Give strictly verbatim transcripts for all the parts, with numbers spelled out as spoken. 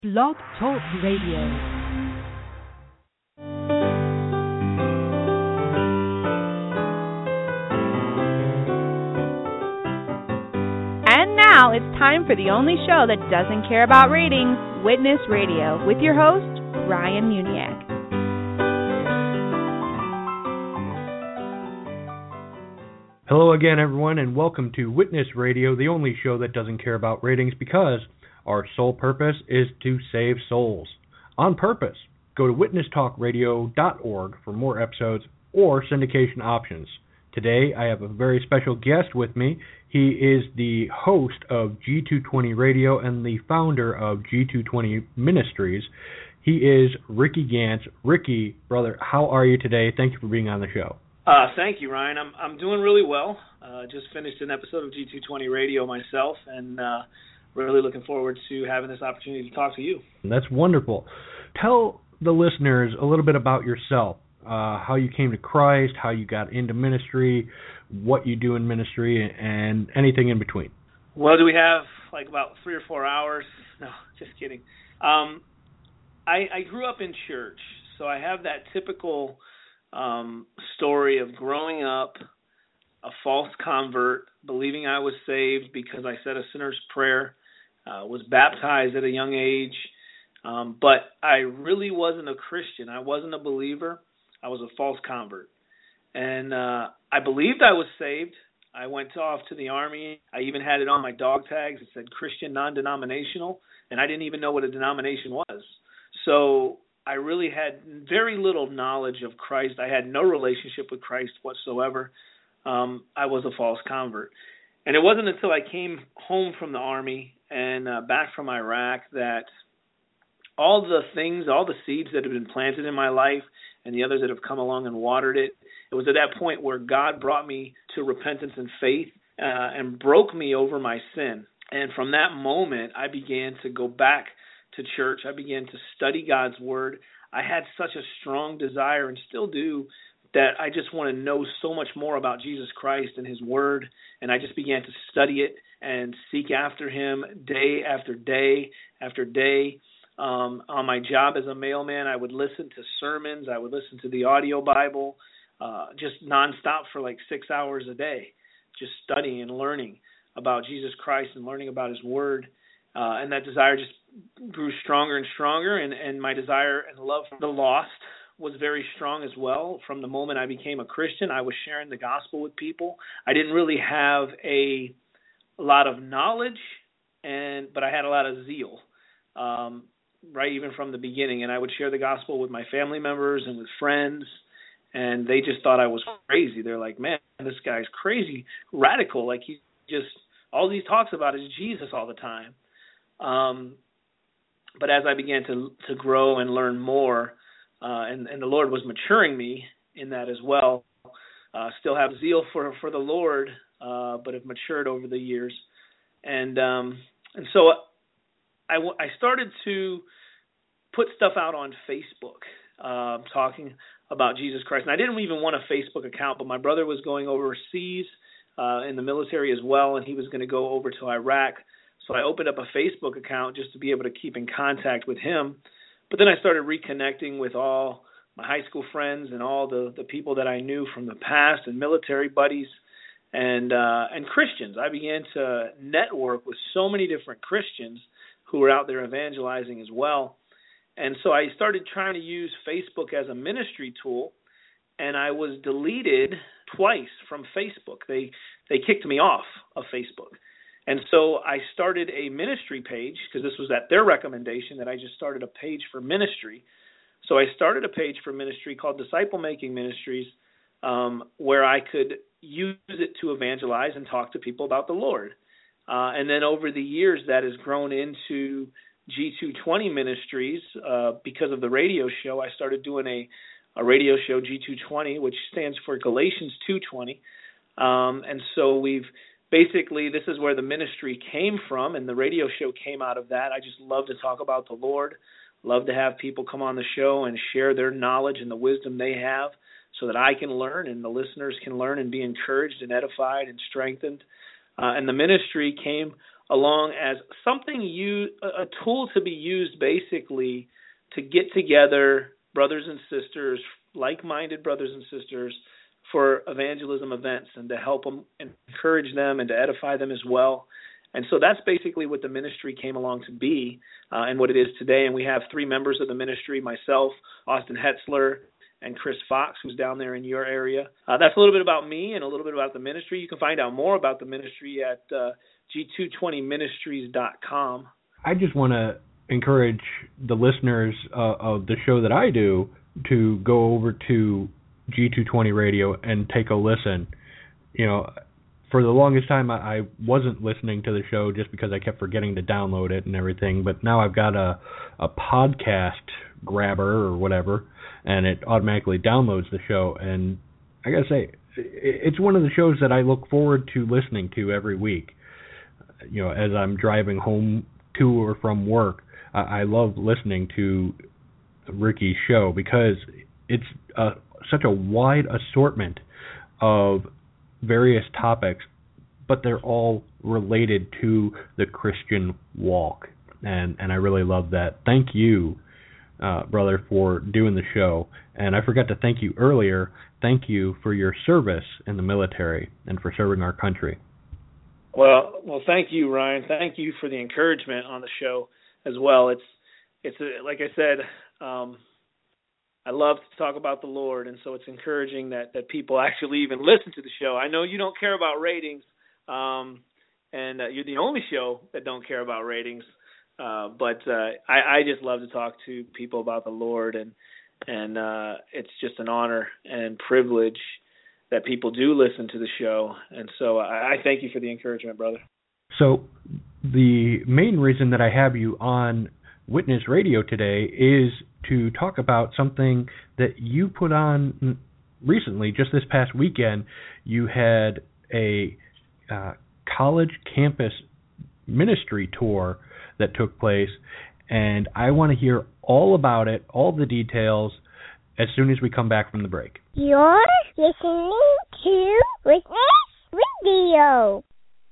Blog Talk Radio. And now it's time for the only show that doesn't care about ratings, Witness Radio, with your host, Ryan Muniak. Hello again, everyone, and welcome to Witness Radio, the only show that doesn't care about ratings because our sole purpose is to save souls. On purpose. Go to witness talk radio dot org for more episodes or syndication options. Today, I have a very special guest with me. He is the host of G two twenty Radio and the founder of G two twenty Ministries. He is Ricky Gantz. Ricky, brother, how are you today? Thank you for being on the show. Uh, thank you, Ryan. I'm I'm doing really well. Uh, just finished an episode of G two twenty Radio myself, and uh, really looking forward to having this opportunity to talk to you. That's wonderful. Tell the listeners a little bit about yourself, uh, how you came to Christ, how you got into ministry, what you do in ministry, and anything in between. Well, do we have like about three or four hours? No, just kidding. Um, I, I grew up in church, so I have that typical um, story of growing up a false convert, believing I was saved because I said a sinner's prayer, uh, was baptized at a young age, um, but I really wasn't a Christian. I wasn't a believer. I was a false convert. And uh, I believed I was saved. I went off to the Army. I even had it on my dog tags. It said Christian non-denominational, and I didn't even know what a denomination was. So I really had very little knowledge of Christ. I had no relationship with Christ whatsoever. Um, I was a false convert. And it wasn't until I came home from the Army and uh, back from Iraq that all the things, all the seeds that had been planted in my life and the others that have come along and watered it, it was at that point where God brought me to repentance and faith uh, and broke me over my sin. And from that moment, I began to go back to church. I began to study God's Word. I had such a strong desire, and still do, that I just want to know so much more about Jesus Christ and His Word, and I just began to study it and seek after Him day after day after day. Um, on my job as a mailman, I would listen to sermons, I would listen to the audio Bible, uh, just nonstop for like six hours a day, just studying and learning about Jesus Christ and learning about His Word, uh, and that desire just grew stronger and stronger, and, and my desire and love for the lost was very strong as well. From the moment I became a Christian, I was sharing the gospel with people. I didn't really have a, a lot of knowledge, and but I had a lot of zeal, um, right, even from the beginning. And I would share the gospel with my family members and with friends, and they just thought I was crazy. They're like, man, this guy's crazy, radical. Like, he just, all he talks about is Jesus all the time. Um, but as I began to to grow and learn more, Uh, and, and the Lord was maturing me in that as well. Uh, still have zeal for, for the Lord, uh, but have matured over the years. And um, and so I, w- I started to put stuff out on Facebook, uh, talking about Jesus Christ. And I didn't even want a Facebook account, but my brother was going overseas uh, in the military as well, and he was going to go over to Iraq. So I opened up a Facebook account just to be able to keep in contact with him. But then I started reconnecting with all my high school friends and all the, the people that I knew from the past and military buddies and uh, and Christians. I began to network with so many different Christians who were out there evangelizing as well. And so I started trying to use Facebook as a ministry tool, and I was deleted twice from Facebook. They they kicked me off of Facebook. And so I started a ministry page because this was at their recommendation that I just started a page for ministry. So I started a page for ministry called Disciple Making Ministries, um, where I could use it to evangelize and talk to people about the Lord. Uh, and then over the years, that has grown into G two twenty Ministries uh, because of the radio show. I started doing a, a radio show, G two twenty, which stands for Galatians two twenty. Um, and so we've Basically, this is where the ministry came from, and the radio show came out of that. I just love to talk about the Lord, love to have people come on the show and share their knowledge and the wisdom they have so that I can learn and the listeners can learn and be encouraged and edified and strengthened. Uh, and the ministry came along as something you a tool to be used basically to get together brothers and sisters, like-minded brothers and sisters, for evangelism events and to help them and encourage them and to edify them as well. And so that's basically what the ministry came along to be uh, and what it is today. And we have three members of the ministry, myself, Austin Hetzler, and Chris Fox, who's down there in your area. Uh, that's a little bit about me and a little bit about the ministry. You can find out more about the ministry at uh, G two twenty ministries dot com. I just want to encourage the listeners uh, of the show that I do to go over to G two twenty Radio and take a listen. You know, for the longest time I, I wasn't listening to the show just because I kept forgetting to download it and everything, but now I've got a, a podcast grabber or whatever, and it automatically downloads the show, and I gotta say, it's one of the shows that I look forward to listening to every week. You know, as I'm driving home to or from work, I, I love listening to Ricky's show because it's uh, such a wide assortment of various topics, but they're all related to the Christian walk, and and I really love that. Thank you, uh, brother, for doing the show. And I forgot to thank you earlier. Thank you for your service in the military and for serving our country. Well, well, thank you, Ryan. Thank you for the encouragement on the show as well. It's it's a, like I said. Um, I love to talk about the Lord, and so it's encouraging that, that people actually even listen to the show. I know you don't care about ratings, um, and uh, you're the only show that don't care about ratings, uh, but uh, I, I just love to talk to people about the Lord, and and uh, it's just an honor and privilege that people do listen to the show, and so I, I thank you for the encouragement, brother. So the main reason that I have you on Witness Radio today is to talk about something that you put on recently, just this past weekend. You had a uh, college campus ministry tour that took place, and I want to hear all about it, all the details, as soon as we come back from the break. You're listening to Witness Radio.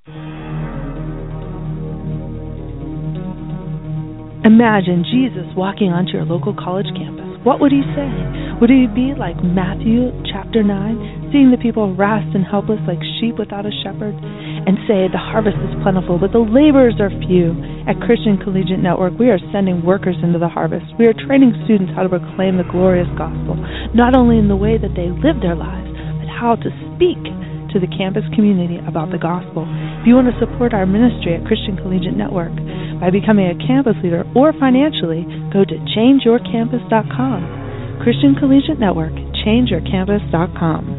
Imagine Jesus walking onto your local college campus. What would he say? Would he be like Matthew chapter nine, seeing the people harassed and helpless like sheep without a shepherd, and say, the harvest is plentiful, but the laborers are few? At Christian Collegiate Network, we are sending workers into the harvest. We are training students how to proclaim the glorious gospel, not only in the way that they live their lives, but how to speak to the campus community about the gospel. If you want to support our ministry at Christian Collegiate Network by becoming a campus leader or financially, go to change your campus dot com. Christian Collegiate Network, change your campus dot com.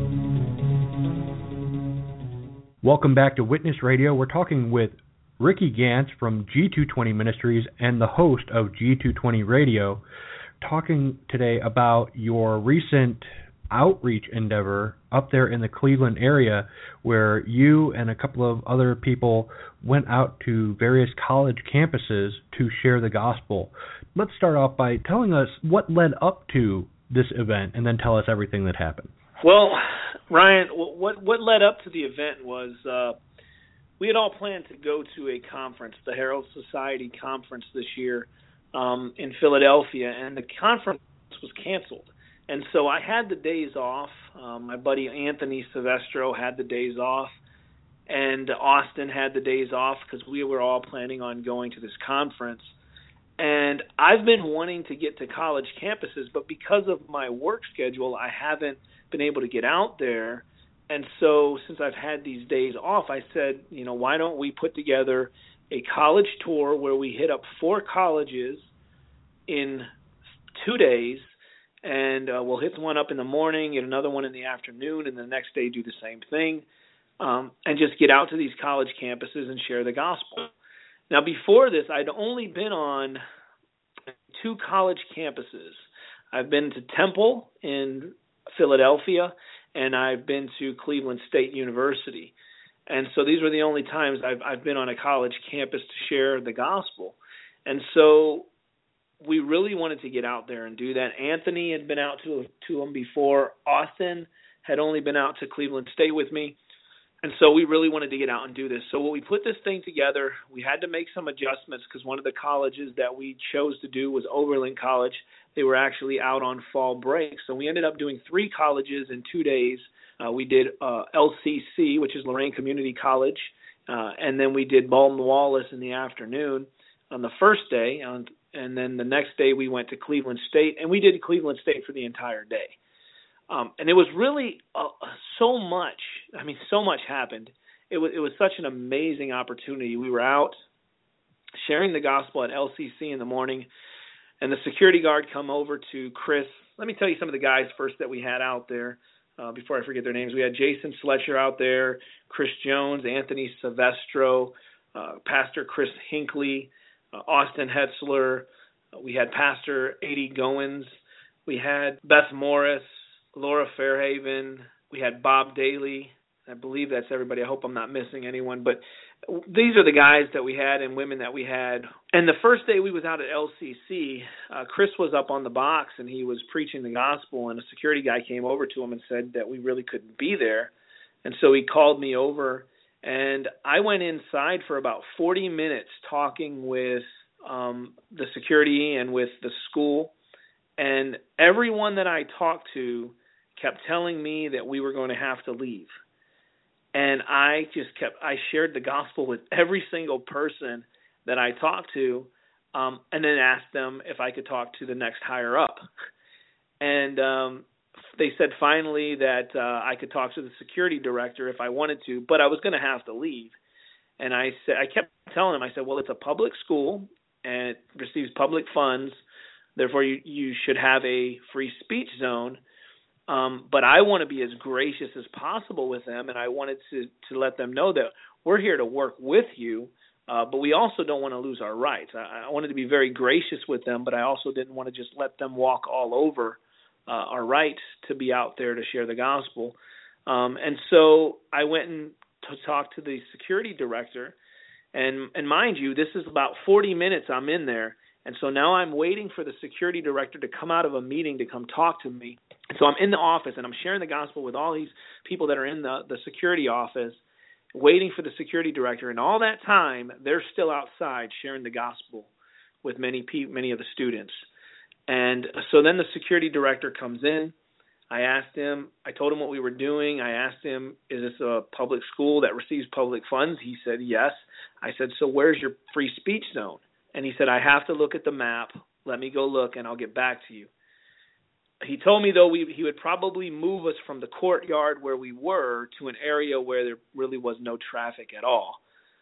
Welcome back to Witness Radio. We're talking with Ricky Gantz from G two twenty Ministries and the host of G two twenty Radio, talking today about your recent outreach endeavor up there in the Cleveland area, where you and a couple of other people went out to various college campuses to share the gospel. Let's start off by telling us what led up to this event, and then tell us everything that happened. Well, Ryan, what what led up to the event was uh, we had all planned to go to a conference, the Herald Society conference this year um, in Philadelphia, and the conference was canceled. And so I had the days off. Um, my buddy Anthony Silvestro had the days off, and Austin had the days off because we were all planning on going to this conference. And I've been wanting to get to college campuses, but because of my work schedule, I haven't been able to get out there. And so since I've had these days off, I said, you know, why don't we put together a college tour where we hit up four colleges in two days, and uh, we'll hit one up in the morning, get another one in the afternoon, and the next day do the same thing, um, and just get out to these college campuses and share the gospel. Now, before this, I'd only been on two college campuses. I've been to Temple in Philadelphia, and I've been to Cleveland State University. And so these were the only times I've, I've been on a college campus to share the gospel. And so we really wanted to get out there and do that. Anthony had been out to to them before. Austin had only been out to Cleveland State with me. And so we really wanted to get out and do this. So when we put this thing together, we had to make some adjustments because one of the colleges that we chose to do was Overland College. They were actually out on fall break. So we ended up doing three colleges in two days. Uh, we did uh, L C C, which is Lorain Community College, uh, and then we did Baldwin-Wallace in the afternoon on the first day. And, and then the next day we went to Cleveland State, and we did Cleveland State for the entire day. Um, and it was really uh, so much. I mean, so much happened. It was it was such an amazing opportunity. We were out sharing the gospel at L C C in the morning, and the security guard come over to Chris. Let me tell you some of the guys first that we had out there uh, before I forget their names. We had Jason Sletcher out there, Chris Jones, Anthony Silvestro, uh, Pastor Chris Hinckley, uh, Austin Hetzler. Uh, we had Pastor Adi Goins. We had Beth Morris, Laura Fairhaven. We had Bob Daly. I believe that's everybody. I hope I'm not missing anyone. But these are the guys that we had and women that we had. And the first day we was out at L C C, uh, Chris was up on the box and he was preaching the gospel, and a security guy came over to him and said that we really couldn't be there. And so he called me over, and I went inside for about forty minutes talking with um, the security and with the school. And everyone that I talked to kept telling me that we were going to have to leave. And I just kept, I shared the gospel with every single person that I talked to, um, and then asked them if I could talk to the next higher up. And um, they said finally that uh, I could talk to the security director if I wanted to, but I was going to have to leave. And I said, I kept telling them, I said, well, it's a public school and it receives public funds. Therefore, you, you should have a free speech zone. Um, but I want to be as gracious as possible with them, and I wanted to, to let them know that we're here to work with you, uh, but we also don't want to lose our rights. I, I wanted to be very gracious with them, but I also didn't want to just let them walk all over uh, our rights to be out there to share the gospel. Um, and so I went and to talk to the security director, and, and mind you, this is about forty minutes I'm in there. And so now I'm waiting for the security director to come out of a meeting to come talk to me. So I'm in the office, and I'm sharing the gospel with all these people that are in the, the security office, waiting for the security director. And all that time, they're still outside sharing the gospel with many pe- many of the students. And so then the security director comes in. I asked him, I told him what we were doing. I asked him, is this a public school that receives public funds? He said, yes. I said, so where's your free speech zone? And he said, I have to look at the map. Let me go look, and I'll get back to you. He told me, though, we, he would probably move us from the courtyard where we were to an area where there really was no traffic at all.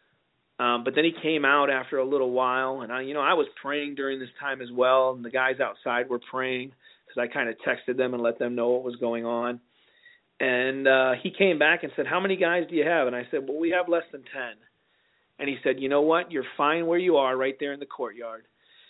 Um, but then he came out after a little while, and I, you know, I was praying during this time as well, and the guys outside were praying because I kind of texted them and let them know what was going on. And uh, he came back and said, how many guys do you have? And I said, well, we have less than ten. And he said, you know what, you're fine where you are right there in the courtyard.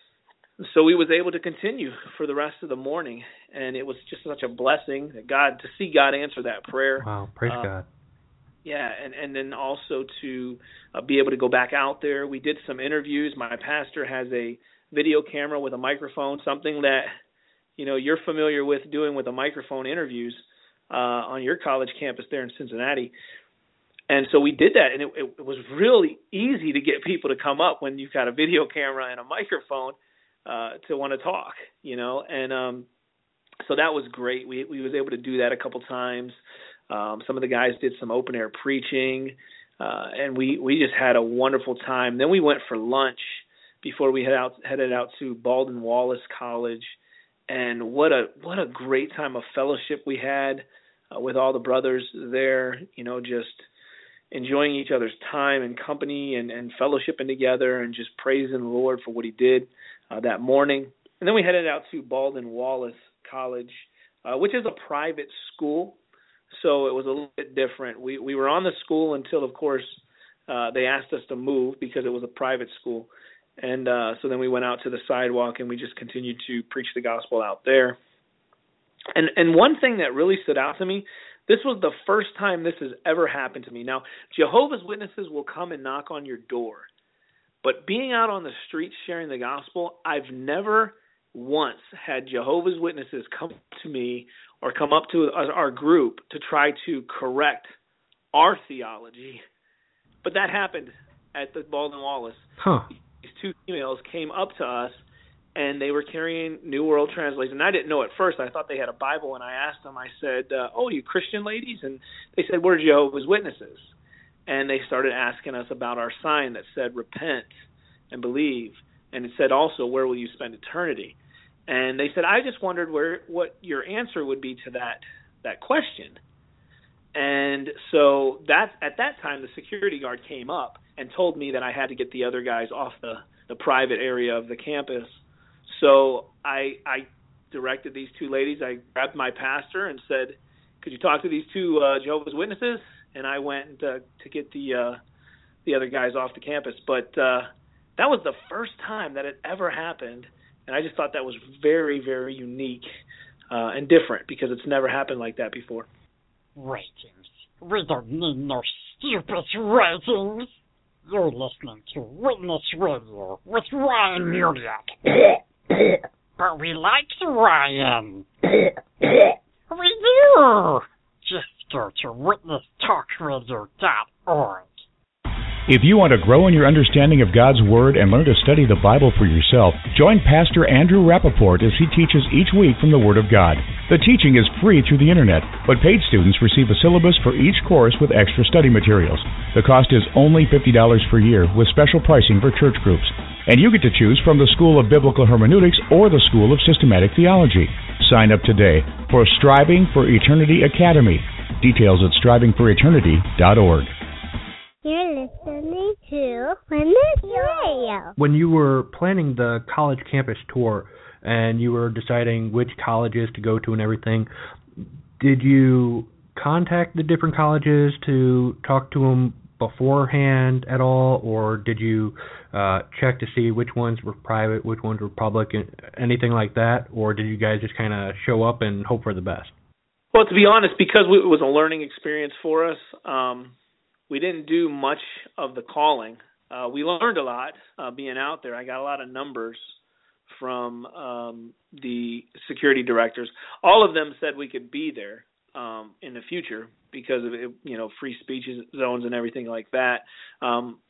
So we was able to continue for the rest of the morning, and it was just such a blessing that God to see God answer that prayer. Wow, praise uh, God. Yeah, and, and then also to uh, be able to go back out there. We did some interviews. My pastor has a video camera with a microphone, something that, you know, you're familiar with doing with a microphone interviews uh, on your college campus there in Cincinnati. And so we did that, and it, it was really easy to get people to come up when you've got a video camera and a microphone uh, to want to talk, you know. And um, so that was great. We we was able to do that a couple times. Um, some of the guys did some open-air preaching, uh, and we, we just had a wonderful time. Then we went for lunch before we head out, headed out to Baldwin-Wallace College, and what a what a great time of fellowship we had uh, with all the brothers there, you know, just enjoying each other's time and company and, and fellowshipping together and just praising the Lord for what he did uh, that morning. And then we headed out to Baldwin-Wallace College, uh, which is a private school, so it was a little bit different. We we were on the school until, of course, uh, they asked us to move because it was a private school. And uh, so then we went out to the sidewalk and we just continued to preach the gospel out there. And and one thing that really stood out to me, this was the first time this has ever happened to me. Now, Jehovah's Witnesses will come and knock on your door. But being out on the streets sharing the gospel, I've never once had Jehovah's Witnesses come to me or come up to our group to try to correct our theology. But that happened at the Baldwin Wallace. Huh. These two females came up to us, and they were carrying New World Translation. And I didn't know at first. I thought they had a Bible, and I asked them, I said, uh, oh, you Christian ladies? And they said, we're Jehovah's Witnesses. And they started asking us about our sign that said, repent and believe. And it said also, where will you spend eternity? And they said, I just wondered where what your answer would be to that that question. And so that at that time, the security guard came up and told me that I had to get the other guys off the, the private area of the campus. So I, I directed these two ladies. I grabbed my pastor and said, could you talk to these two uh, Jehovah's Witnesses? And I went uh, to get the uh, the other guys off the campus. But uh, that was the first time that it ever happened. And I just thought that was very, very unique uh, and different because it's never happened like that before. Ratings. We don't need no stupid ratings. You're listening to Witness Radio with Ryan Muniak. But we like Ryan. We do. Just go to witness talk radio dot org. If you want to grow in your understanding of God's Word and learn to study the Bible for yourself, join Pastor Andrew Rappaport as he teaches each week from the Word of God. The teaching is free through the Internet, but paid students receive a syllabus for each course with extra study materials. The cost is only fifty dollars per year with special pricing for church groups. And you get to choose from the School of Biblical Hermeneutics or the School of Systematic Theology. Sign up today for Striving for Eternity Academy. Details at striving for eternity dot org. You're listening to Witness Radio. When you were planning the college campus tour and you were deciding which colleges to go to and everything, did you contact the different colleges to talk to them beforehand at all, or did you uh, check to see which ones were private, which ones were public, anything like that, or did you guys just kind of show up and hope for the best? Well, to be honest, because it was a learning experience for us, um, we didn't do much of the calling. Uh, we learned a lot uh, being out there. I got a lot of numbers from um, the security directors. All of them said we could be there um, in the future because of it, you know, free speech zones and everything like that. Um,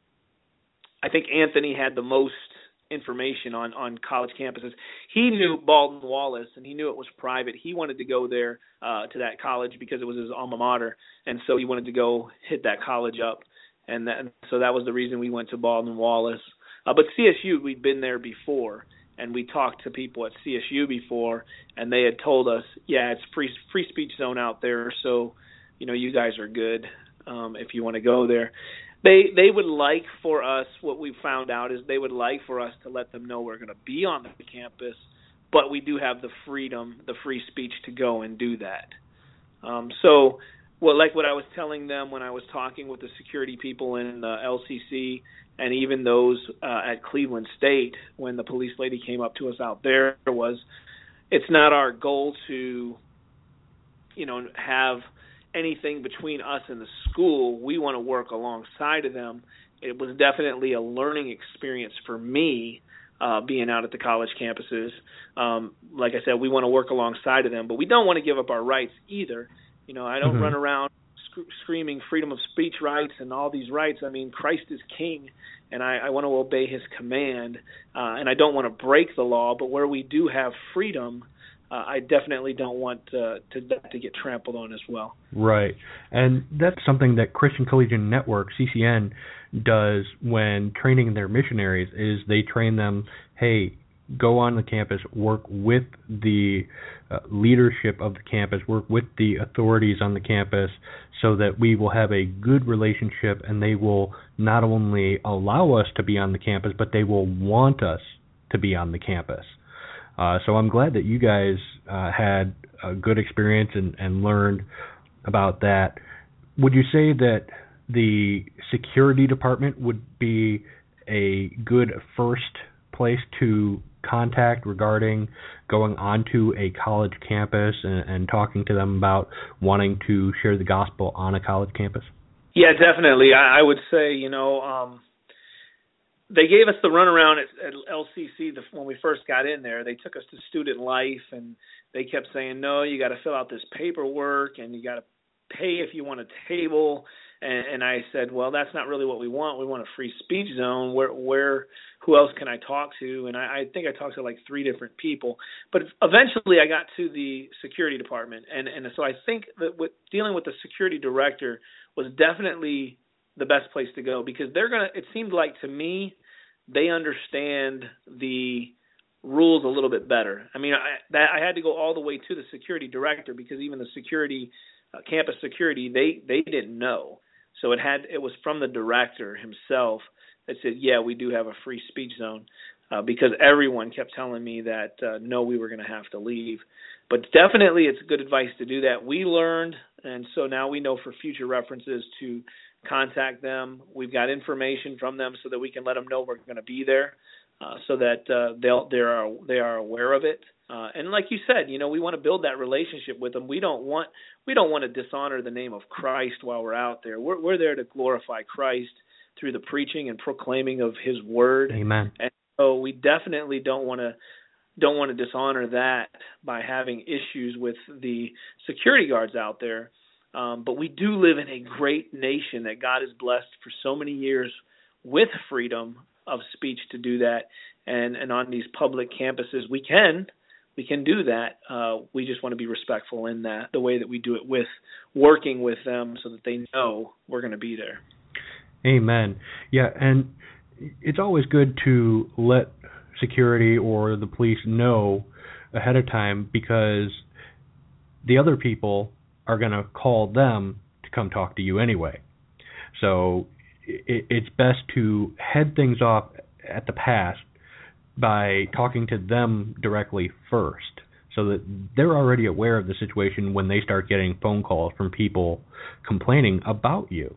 I think Anthony had the most information on, on college campuses. He knew Baldwin Wallace, and he knew it was private. He wanted to go there uh, to that college because it was his alma mater, and so he wanted to go hit that college up, and, that, and so that was the reason we went to Baldwin Wallace. Uh, but C S U, we'd been there before, and we talked to people at C S U before, and they had told us, yeah, it's free free speech zone out there, so you know you guys are good um, if you want to go there. They they would like for us, what we found out is they would like for us to let them know we're going to be on the campus, but we do have the freedom, the free speech to go and do that. Um, so, well, like what I was telling them when I was talking with the security people in the L C C and even those uh, at Cleveland State when the police lady came up to us out there was, it's not our goal to, you know, have anything between us and the school. We want to work alongside of them. It was definitely a learning experience for me uh, being out at the college campuses. Um, like I said, we want to work alongside of them, but we don't want to give up our rights either. You know, I don't mm-hmm. run around sc- screaming freedom of speech rights and all these rights. I mean, Christ is king, and I, I want to obey his command, uh, and I don't want to break the law, but where we do have freedom, Uh, I definitely don't want uh, to to get trampled on as well. Right, and that's something that Christian Collegian Network, C C N, does when training their missionaries, is they train them, hey, go on the campus, work with the uh, leadership of the campus, work with the authorities on the campus so that we will have a good relationship and they will not only allow us to be on the campus, but they will want us to be on the campus. Uh, so I'm glad that you guys uh, had a good experience and, and learned about that. Would you say that the security department would be a good first place to contact regarding going onto a college campus and, and talking to them about wanting to share the gospel on a college campus? Yeah, definitely. I, I would say, you know, um, they gave us the runaround at, at L C C the, when we first got in there. They took us to student life, and they kept saying, no, you got to fill out this paperwork, and you got to pay if you want a table. And, and I said, well, that's not really what we want. We want a free speech zone. Where, where, who else can I talk to? And I, I think I talked to like three different people. But eventually I got to the security department. And, and so I think that with dealing with the security director was definitely the best place to go, because they're going to, it seemed like to me, they understand the rules a little bit better. I mean, I, that, I had to go all the way to the security director, because even the security, uh, campus security, they, they didn't know. So it had it was from the director himself that said, yeah, we do have a free speech zone, uh, because everyone kept telling me that, uh, no, we were going to have to leave. But definitely it's good advice to do that. We learned, and so now we know for future references to contact them. We've got information from them so that we can let them know we're going to be there, uh, so that uh, they'll they are they are aware of it. Uh, and like you said, you know, we want to build that relationship with them. We don't want we don't want to dishonor the name of Christ while we're out there. We're we're there to glorify Christ through the preaching and proclaiming of His word. Amen. And so we definitely don't want to don't want to dishonor that by having issues with the security guards out there. Um, but we do live in a great nation that God has blessed for so many years with freedom of speech to do that. And, and on these public campuses, we can we can do that. Uh, we just want to be respectful in that, the way that we do it, with working with them so that they know we're going to be there. Amen. Yeah, and it's always good to let security or the police know ahead of time, because the other people are going to call them to come talk to you anyway. So it, it's best to head things off at the pass by talking to them directly first, so that they're already aware of the situation when they start getting phone calls from people complaining about you.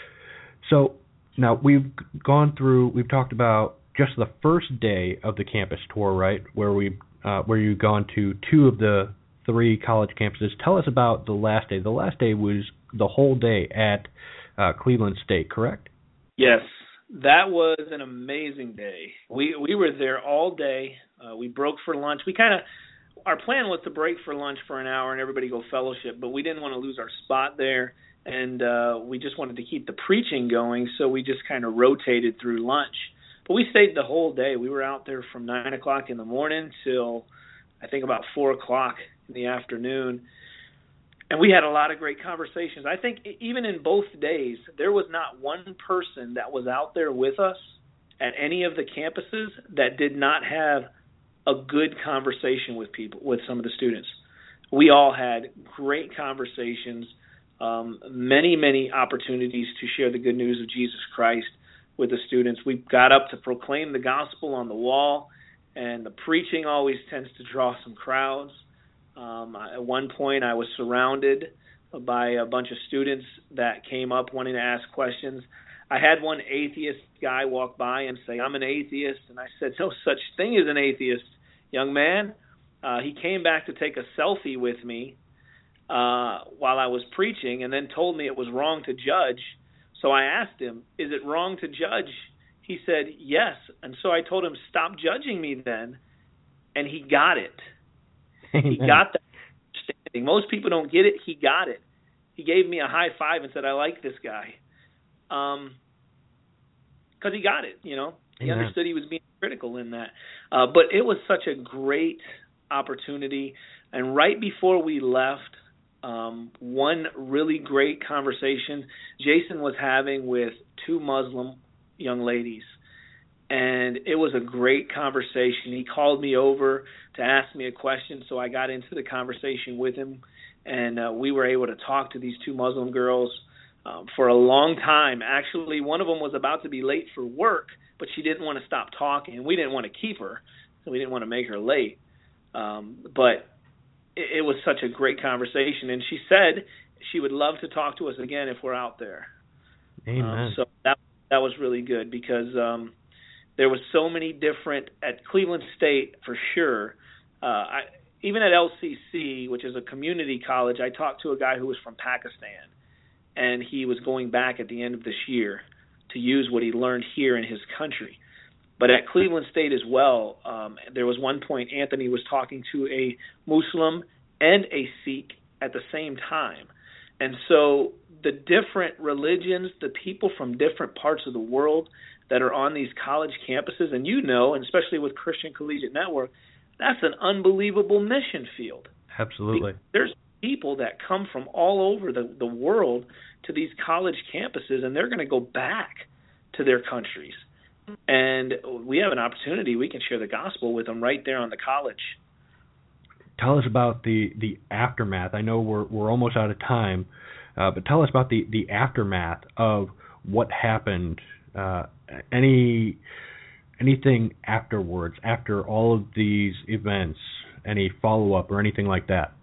So now we've gone through, we've talked about just the first day of the campus tour, right, where we uh, where you've gone to two of the three college campuses. Tell us about the last day. The last day was the whole day at uh, Cleveland State, correct? Yes, that was an amazing day. We we were there all day. Uh, we broke for lunch. We kind of, our plan was to break for lunch for an hour and everybody go fellowship, but we didn't want to lose our spot there, and uh, we just wanted to keep the preaching going, so we just kind of rotated through lunch. But we stayed the whole day. We were out there from nine o'clock in the morning till I think about four o'clock in the afternoon. And we had a lot of great conversations. I think even in both days, there was not one person that was out there with us at any of the campuses that did not have a good conversation with people, with some of the students. We all had great conversations, um, many, many opportunities to share the good news of Jesus Christ with the students. We got up to proclaim the gospel on the wall, and the preaching always tends to draw some crowds. Um, at one point, I was surrounded by a bunch of students that came up wanting to ask questions. I had one atheist guy walk by and say, "I'm an atheist." And I said, "No such thing as an atheist, young man." Uh, he came back to take a selfie with me uh, while I was preaching, and then told me it was wrong to judge. So I asked him, "Is it wrong to judge?" He said, "Yes." And so I told him, "Stop judging me then." And he got it. He got that understanding. Most people don't get it. He got it. He gave me a high five and said, "I like this guy." Um, because he got it, you know. He Amen. Understood he was being critical in that. Uh, but it was such a great opportunity. And right before we left, um, one really great conversation Jason was having with two Muslim young ladies. And it was a great conversation. He called me over to ask me a question, so I got into the conversation with him, and uh, we were able to talk to these two Muslim girls um, for a long time. Actually, one of them was about to be late for work, but she didn't want to stop talking, and we didn't want to keep her, so we didn't want to make her late. Um, but it, it was such a great conversation, and she said she would love to talk to us again if we're out there. Amen. Um, so that that was really good, because um, there was so many different, at Cleveland State for sure. Uh, I, even at L C C, which is a community college, I talked to a guy who was from Pakistan, and he was going back at the end of this year to use what he learned here in his country. But at Cleveland State as well, um, there was one point Anthony was talking to a Muslim and a Sikh at the same time. And so the different religions, the people from different parts of the world that are on these college campuses, and you know, and especially with Christian Collegiate Network, that's an unbelievable mission field. Absolutely. There's people that come from all over the, the world to these college campuses, and they're going to go back to their countries. And we have an opportunity. We can share the gospel with them right there on the college. Tell us about the, the aftermath. I know we're we're almost out of time, uh, but tell us about the, the aftermath of what happened. Uh, any anything afterwards, after all of these events, any follow-up or anything like that?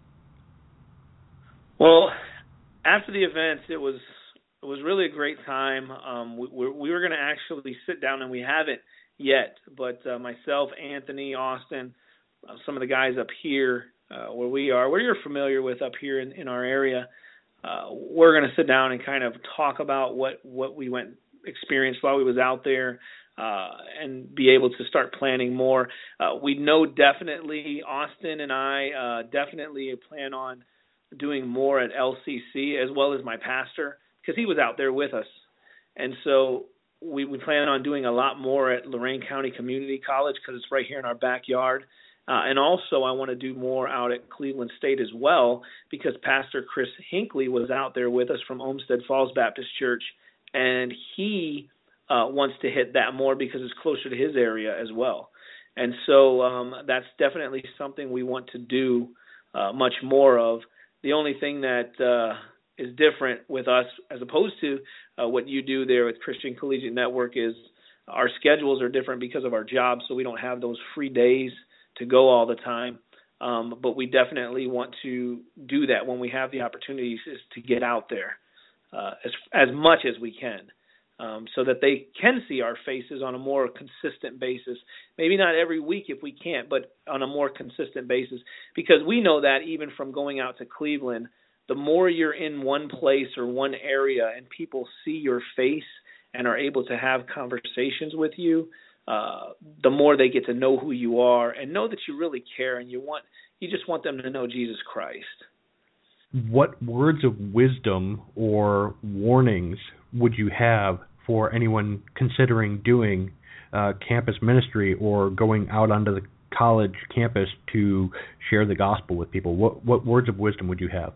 Well, after the events, it was it was really a great time. Um, we, we were going to actually sit down, and we haven't yet, but uh, myself, Anthony, Austin, uh, some of the guys up here uh, where we are, where you're familiar with up here in, in our area, uh, we're going to sit down and kind of talk about what, what we went experienced while we was out there, uh, and be able to start planning more. Uh, we know definitely, Austin and I uh, definitely plan on doing more at L C C, as well as my pastor, because he was out there with us. And so we, we plan on doing a lot more at Lorain County Community College, because it's right here in our backyard. Uh, and also I want to do more out at Cleveland State as well, because Pastor Chris Hinckley was out there with us from Olmsted Falls Baptist Church, and he uh, wants to hit that more because it's closer to his area as well. And so um, that's definitely something we want to do uh, much more of. The only thing that uh, is different with us as opposed to uh, what you do there with Christian Collegiate Network is our schedules are different because of our jobs, so we don't have those free days to go all the time. Um, but we definitely want to do that when we have the opportunities, is to get out there uh, as as much as we can, um, so that they can see our faces on a more consistent basis. Maybe not every week if we can't, but on a more consistent basis, because we know that even from going out to Cleveland, the more you're in one place or one area and people see your face and are able to have conversations with you, uh, the more they get to know who you are and know that you really care, and you want you just want them to know Jesus Christ. What words of wisdom or warnings would you have for anyone considering doing uh, campus ministry or going out onto the college campus to share the gospel with people? What what words of wisdom would you have?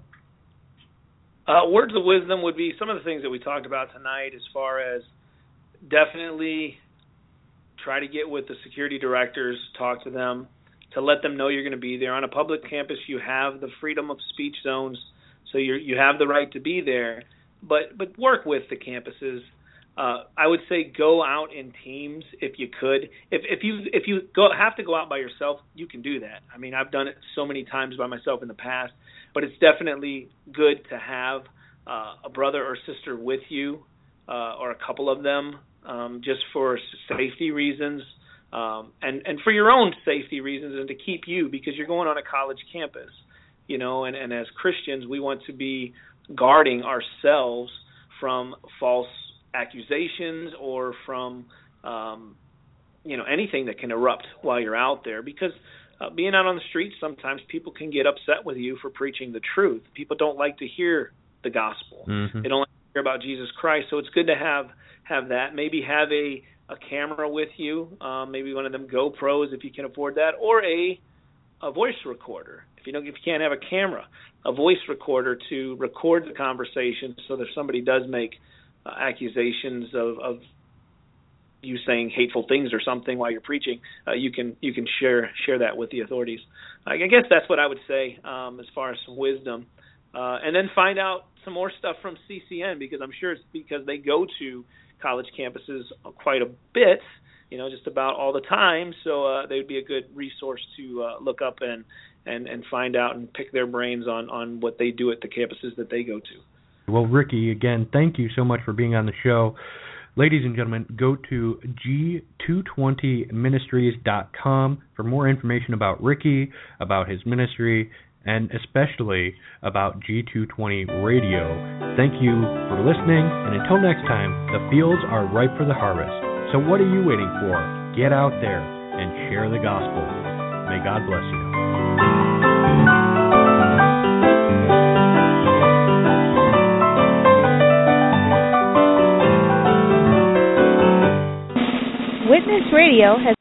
Uh, words of wisdom would be some of the things that we talked about tonight, as far as definitely try to get with the security directors, talk to them, to let them know you're going to be there. On a public campus, you have the freedom of speech zones, so you you have the right to be there, but but work with the campuses. Uh, I would say go out in teams if you could. If if you if you go have to go out by yourself, you can do that. I mean, I've done it so many times by myself in the past, but it's definitely good to have uh, a brother or sister with you, uh, or a couple of them, um, just for safety reasons, um, and and for your own safety reasons, and to keep you, because you're going on a college campus, you know. And, and as Christians, we want to be guarding ourselves from false accusations or from um, you know anything that can erupt while you're out there, because uh, being out on the streets, sometimes people can get upset with you for preaching the truth. People don't like to hear the gospel. Mm-hmm. They don't like to hear about Jesus Christ. So it's good to have have that. Maybe have a, a camera with you, um, maybe one of them GoPros if you can afford that, or a a voice recorder. If you don't, if you can't have a camera, a voice recorder to record the conversation, so that if somebody does make uh, accusations of, of you saying hateful things or something while you're preaching, uh, you can you can share share that with the authorities. I guess that's what I would say um, as far as some wisdom, uh, and then find out some more stuff from C C N, because I'm sure it's because they go to college campuses quite a bit, you know, just about all the time. So uh, they would be a good resource to uh, look up and, and, and find out and pick their brains on, on what they do at the campuses that they go to. Well, Ricky, again, thank you so much for being on the show. Ladies and gentlemen, go to G two twenty ministries dot com for more information about Ricky, about his ministry, and especially about G two twenty Radio. Thank you for listening, and until next time, the fields are ripe for the harvest. So what are you waiting for? Get out there and share the gospel. May God bless you. Witness Radio has